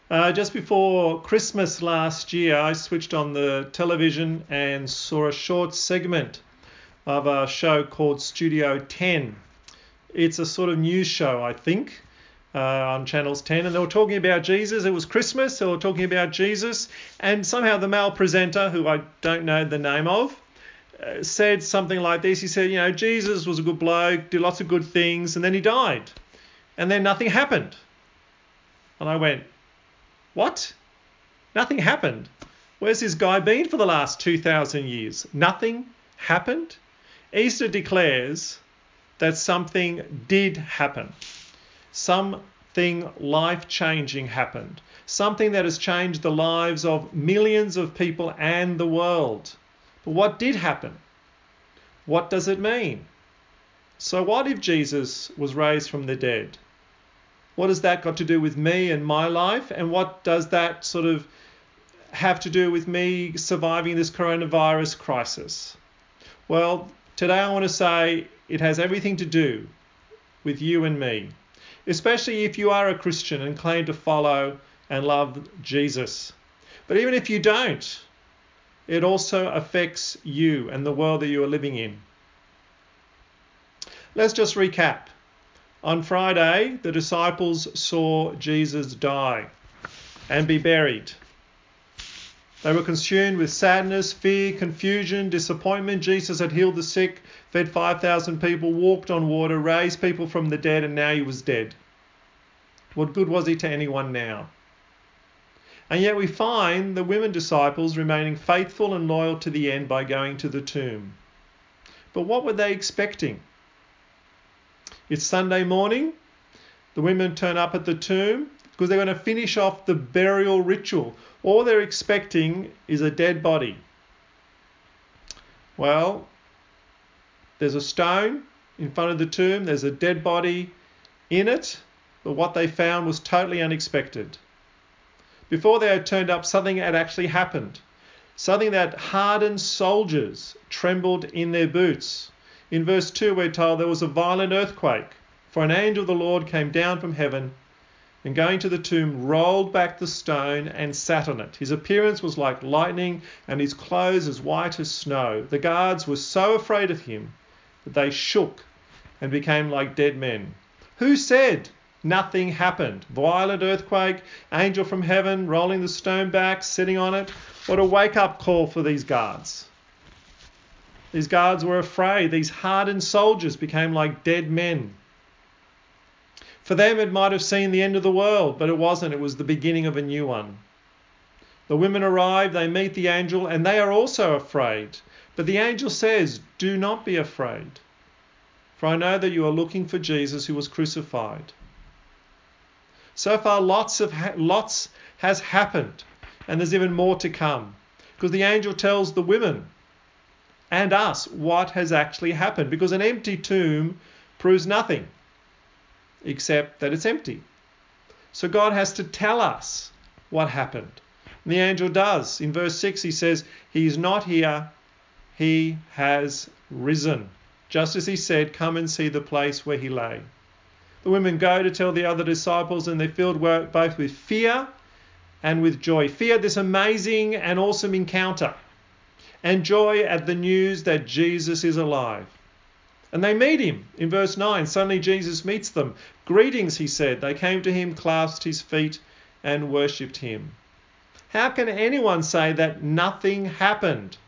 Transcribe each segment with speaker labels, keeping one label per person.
Speaker 1: Just before Christmas last year, I switched on the television and saw a short segment of a show called Studio 10. It's a sort of news show, I think, on Channels 10, and they were talking about Jesus. It was Christmas, they were talking about Jesus, and somehow the male presenter, who I don't know the name of, said something like this. He said, Jesus was a good bloke, did lots of good things, and then he died. And then nothing happened. And I went, what? Nothing happened? Where's this guy been for the last 2,000 years? Nothing happened? Easter declares that something did happen. Something life-changing happened. Something that has changed the lives of millions of people and the world. But what did happen? What does it mean? So what if Jesus was raised from the dead? What has that got to do with me and my life? And what does that sort of have to do with me surviving this coronavirus crisis? Well, today I want to say it has everything to do with you and me, especially if you are a Christian and claim to follow and love Jesus. But even if you don't, it also affects you and the world that you are living in. Let's just recap. On Friday, the disciples saw Jesus die and be buried. They were consumed with sadness, fear, confusion, disappointment. Jesus had healed the sick, fed 5,000 people, walked on water, raised people from the dead, and now he was dead. What good was he to anyone now? And yet we find the women disciples remaining faithful and loyal to the end by going to the tomb. But what were they expecting? It's Sunday morning. The women turn up at the tomb because they're going to finish off the burial ritual. All they're expecting is a dead body. Well, there's a stone in front of the tomb. There's a dead body in it. But what they found was totally unexpected. Before they had turned up, something had actually happened. Something that hardened soldiers trembled in their boots. In verse 2 we're told there was a violent earthquake, for an angel of the Lord came down from heaven and going to the tomb rolled back the stone and sat on it. His appearance was like lightning and his clothes as white as snow. The guards were so afraid of him that they shook and became like dead men. Who said nothing happened? Violent earthquake, angel from heaven rolling the stone back, sitting on it. What a wake-up call for these guards. These guards were afraid. These hardened soldiers became like dead men. For them, it might have seemed the end of the world, but it wasn't. It was the beginning of a new one. The women arrive, they meet the angel, and they are also afraid. But the angel says, do not be afraid, for I know that you are looking for Jesus who was crucified. So far, lots has happened, and there's even more to come, because the angel tells the women and us what has actually happened, because an empty tomb proves nothing except that it's empty. So God has to tell us what happened. And the angel does. In verse 6 he says, he is not here, he has risen. Just as he said, come and see the place where he lay. The women go to tell the other disciples, and they're filled both with fear and with joy. Fear at this amazing and awesome encounter, and joy at the news that Jesus is alive. And they meet him. In verse 9, suddenly Jesus meets them. Greetings, he said. They came to him, clasped his feet, and worshipped him. How can anyone say that nothing happened?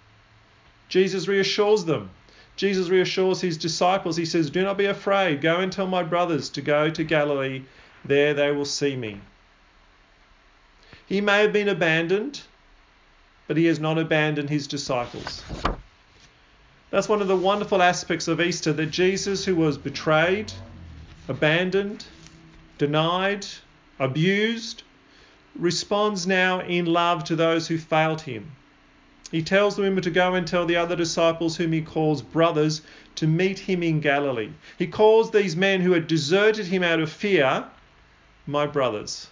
Speaker 1: Jesus reassures them. Jesus reassures his disciples. He says, do not be afraid. Go and tell my brothers to go to Galilee. There they will see me. He may have been abandoned, but he has not abandoned his disciples. That's one of the wonderful aspects of Easter, that Jesus, who was betrayed, abandoned, denied, abused, responds now in love to those who failed him. He tells the women to go and tell the other disciples, whom he calls brothers, to meet him in Galilee. He calls these men who had deserted him out of fear, my brothers.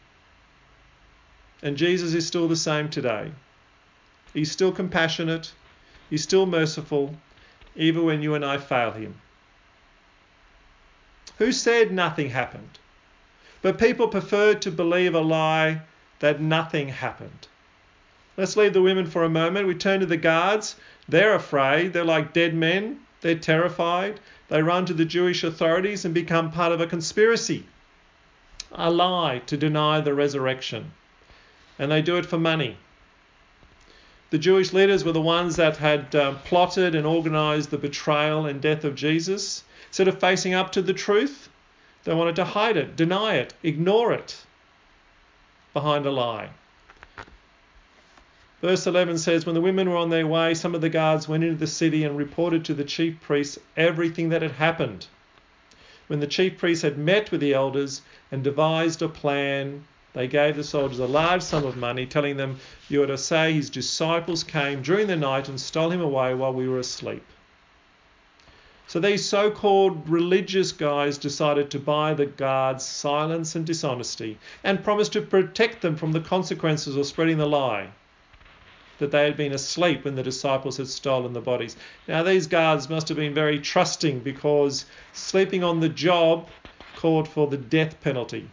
Speaker 1: And Jesus is still the same today. He's still compassionate. He's still merciful, even when you and I fail him. Who said nothing happened? But people prefer to believe a lie that nothing happened. Let's leave the women for a moment. We turn to the guards. They're afraid. They're like dead men. They're terrified. They run to the Jewish authorities and become part of a conspiracy, a lie to deny the resurrection. And they do it for money. The Jewish leaders were the ones that had plotted and organised the betrayal and death of Jesus. Instead of facing up to the truth, they wanted to hide it, deny it, ignore it behind a lie. Verse 11 says, when the women were on their way, some of the guards went into the city and reported to the chief priests everything that had happened. When the chief priests had met with the elders and devised a plan, they gave the soldiers a large sum of money, telling them, you are to say his disciples came during the night and stole him away while we were asleep. So these so-called religious guys decided to buy the guards' silence and dishonesty and promised to protect them from the consequences of spreading the lie that they had been asleep when the disciples had stolen the bodies. Now these guards must have been very trusting, because sleeping on the job called for the death penalty.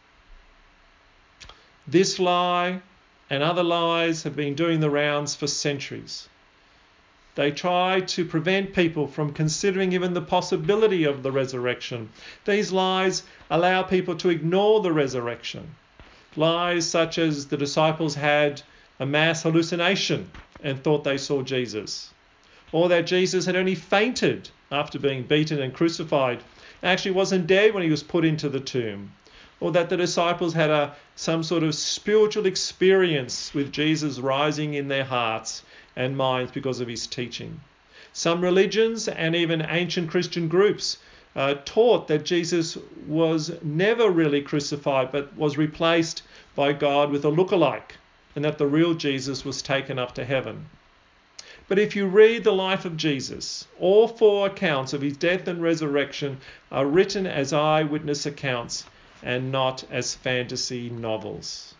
Speaker 1: This lie and other lies have been doing the rounds for centuries. They try to prevent people from considering even the possibility of the resurrection. These lies allow people to ignore the resurrection. Lies such as the disciples had a mass hallucination and thought they saw Jesus, or that Jesus had only fainted after being beaten and crucified, actually wasn't dead when he was put into the tomb, or that the disciples had some sort of spiritual experience with Jesus rising in their hearts and minds because of his teaching. Some religions and even ancient Christian groups taught that Jesus was never really crucified but was replaced by God with a look-alike, and that the real Jesus was taken up to heaven. But if you read the life of Jesus, all four accounts of his death and resurrection are written as eyewitness accounts and not as fantasy novels.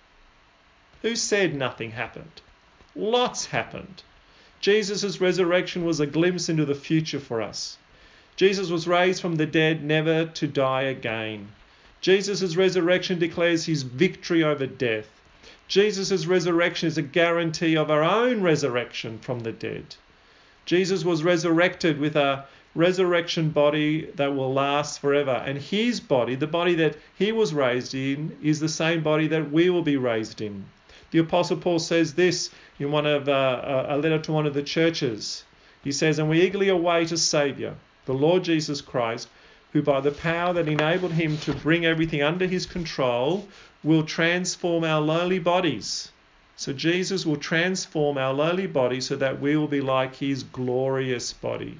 Speaker 1: Who said nothing happened? Lots happened. Jesus' resurrection was a glimpse into the future for us. Jesus was raised from the dead, never to die again. Jesus' resurrection declares his victory over death. Jesus' resurrection is a guarantee of our own resurrection from the dead. Jesus was resurrected with a resurrection body that will last forever. And his body, the body that he was raised in, is the same body that we will be raised in. The Apostle Paul says this in one of a letter to one of the churches. He says, and we eagerly await a Saviour, the Lord Jesus Christ, who by the power that enabled him to bring everything under his control will transform our lowly bodies. So Jesus will transform our lowly body so that we will be like his glorious body.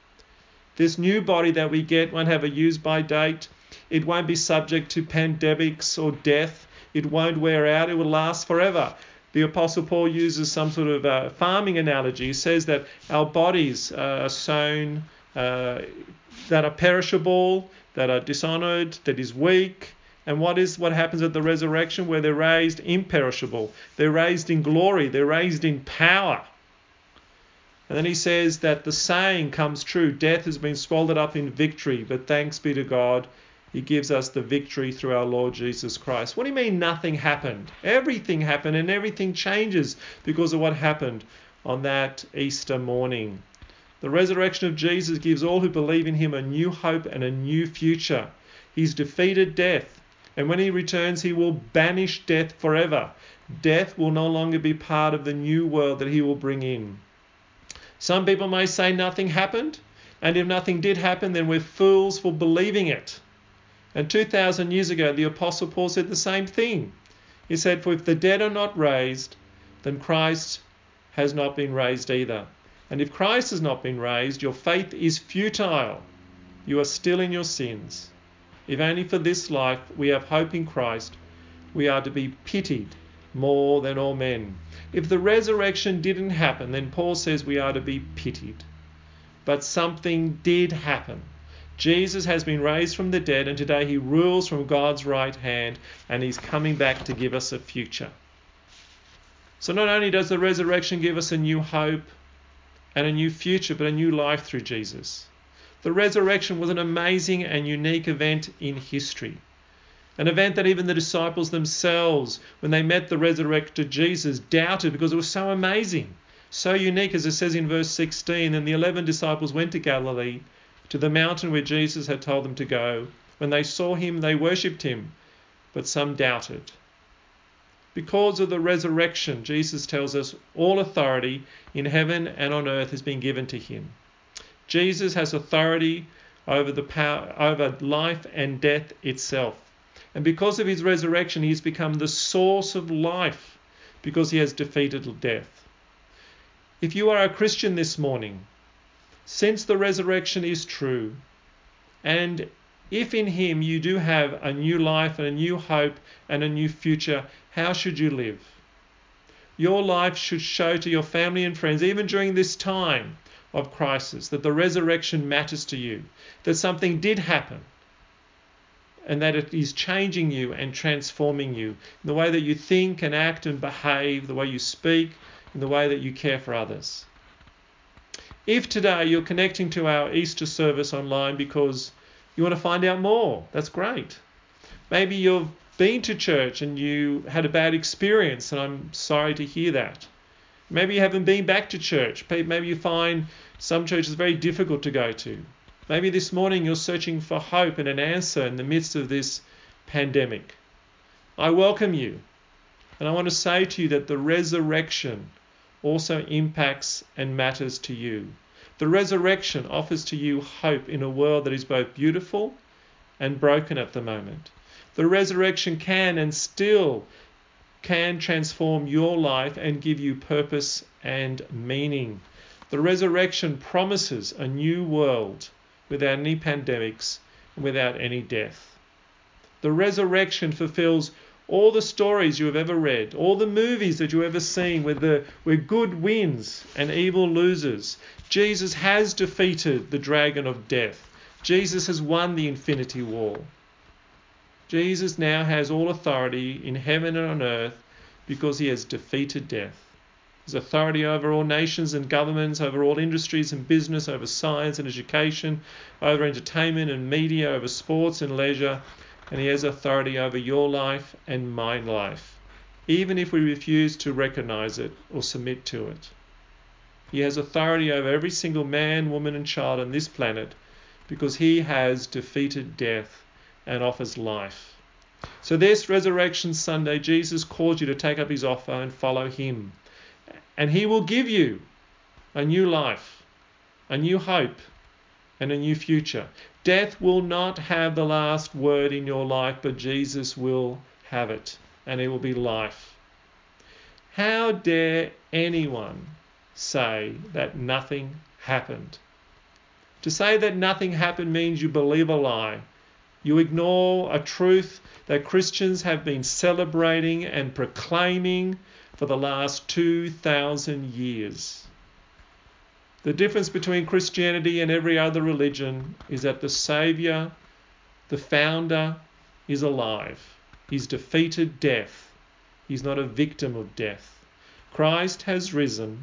Speaker 1: This new body that we get won't have a use-by date. It won't be subject to pandemics or death. It won't wear out. It will last forever. The Apostle Paul uses some sort of farming analogy. He says that our bodies are sown that are perishable, that are dishonoured, that is weak. And what happens at the resurrection? Where they're raised imperishable. They're raised in glory. They're raised in power. And then he says that the saying comes true. Death has been swallowed up in victory, but thanks be to God, he gives us the victory through our Lord Jesus Christ. What do you mean nothing happened? Everything happened, and everything changes because of what happened on that Easter morning. The resurrection of Jesus gives all who believe in him a new hope and a new future. He's defeated death. And when he returns, he will banish death forever. Death will no longer be part of the new world that he will bring in. Some people may say nothing happened, and if nothing did happen, then we're fools for believing it. And 2,000 years ago, the Apostle Paul said the same thing. He said, for if the dead are not raised, then Christ has not been raised either. And if Christ has not been raised, your faith is futile. You are still in your sins. If only for this life we have hope in Christ, we are to be pitied more than all men. If the resurrection didn't happen, then Paul says we are to be pitied. But something did happen. Jesus has been raised from the dead, and today he rules from God's right hand, and he's coming back to give us a future. So not only does the resurrection give us a new hope and a new future, but a new life through Jesus. The resurrection was an amazing and unique event in history. An event that even the disciples themselves, when they met the resurrected Jesus, doubted because it was so amazing, so unique, as it says in verse 16. And the 11 disciples went to Galilee, to the mountain where Jesus had told them to go. When they saw him, they worshipped him, but some doubted. Because of the resurrection, Jesus tells us all authority in heaven and on earth has been given to him. Jesus has authority over the power, over life and death itself. And because of his resurrection, he has become the source of life, because he has defeated death. If you are a Christian this morning, since the resurrection is true, and if in him you do have a new life and a new hope and a new future, how should you live? Your life should show to your family and friends, even during this time of crisis, that the resurrection matters to you, that something did happen, and that it is changing you and transforming you in the way that you think and act and behave, the way you speak, in the way that you care for others. If today you're connecting to our Easter service online because you want to find out more, that's great. Maybe you've been to church and you had a bad experience, and I'm sorry to hear that. Maybe you haven't been back to church. Maybe you find some churches very difficult to go to. Maybe this morning you're searching for hope and an answer in the midst of this pandemic. I welcome you. And I want to say to you that the resurrection also impacts and matters to you. The resurrection offers to you hope in a world that is both beautiful and broken at the moment. The resurrection can and still can transform your life and give you purpose and meaning. The resurrection promises a new world without any pandemics and without any death. The resurrection fulfills all the stories you have ever read, all the movies that you have ever seen where good wins and evil loses. Jesus has defeated the dragon of death. Jesus has won the infinity war. Jesus now has all authority in heaven and on earth because he has defeated death. He has authority over all nations and governments, over all industries and business, over science and education, over entertainment and media, over sports and leisure. And he has authority over your life and my life, even if we refuse to recognize it or submit to it. He has authority over every single man, woman and child on this planet because he has defeated death and offers life. So this Resurrection Sunday, Jesus calls you to take up his offer and follow him. And he will give you a new life, a new hope, and a new future. Death will not have the last word in your life, but Jesus will have it, and it will be life. How dare anyone say that nothing happened? To say that nothing happened means you believe a lie. You ignore a truth that Christians have been celebrating and proclaiming for the last 2,000 years. The difference between Christianity and every other religion is that the Saviour, the founder, is alive. He's defeated death. He's not a victim of death. Christ has risen,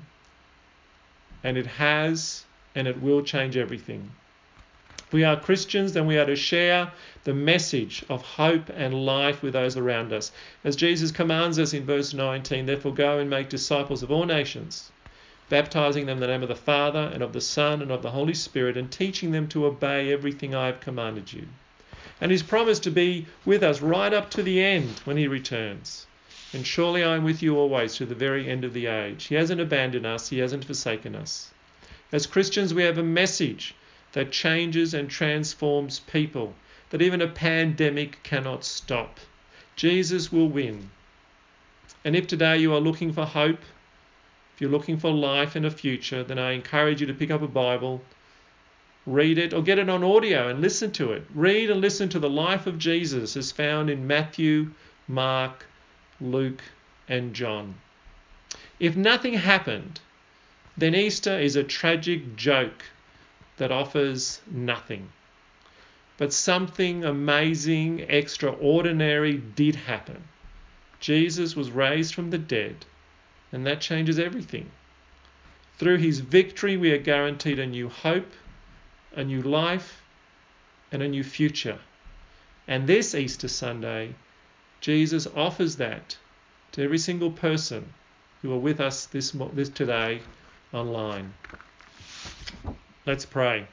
Speaker 1: and it has and it will change everything. If we are Christians, then we are to share the message of hope and life with those around us. As Jesus commands us in verse 19, therefore go and make disciples of all nations, baptizing them in the name of the Father and of the Son and of the Holy Spirit, and teaching them to obey everything I have commanded you. And he's promised to be with us right up to the end when he returns. And surely I am with you always to the very end of the age. He hasn't abandoned us. He hasn't forsaken us. As Christians, we have a message that changes and transforms people, that even a pandemic cannot stop. Jesus will win. And if today you are looking for hope, if you're looking for life and a future, then I encourage you to pick up a Bible, read it, or get it on audio and listen to it. Read and listen to the life of Jesus as found in Matthew, Mark, Luke, and John. If nothing happened, then Easter is a tragic joke that offers nothing. But something amazing, extraordinary did happen. Jesus was raised from the dead, and that changes everything. Through his victory, we are guaranteed a new hope, a new life, and a new future. And this Easter Sunday, Jesus offers that to every single person who are with us this today online. Let's pray.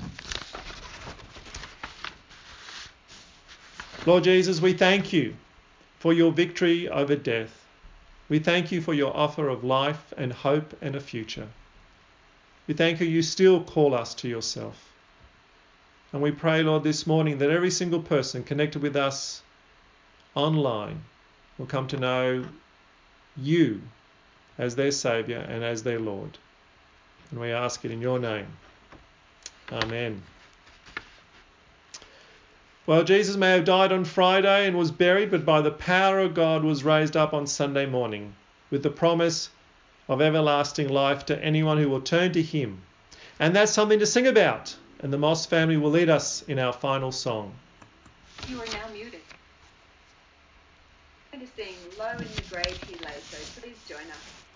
Speaker 1: Lord Jesus, we thank you for your victory over death. We thank you for your offer of life and hope and a future. We thank you still call us to yourself. And we pray, Lord, this morning that every single person connected with us online will come to know you as their Saviour and as their Lord. And we ask it in your name. Amen. Well, Jesus may have died on Friday and was buried, but by the power of God was raised up on Sunday morning with the promise of everlasting life to anyone who will turn to him. And that's something to sing about. And the Moss family will lead us in our final song.
Speaker 2: You are now muted. I'm going to sing Low in the Grave He Lay, so please join us.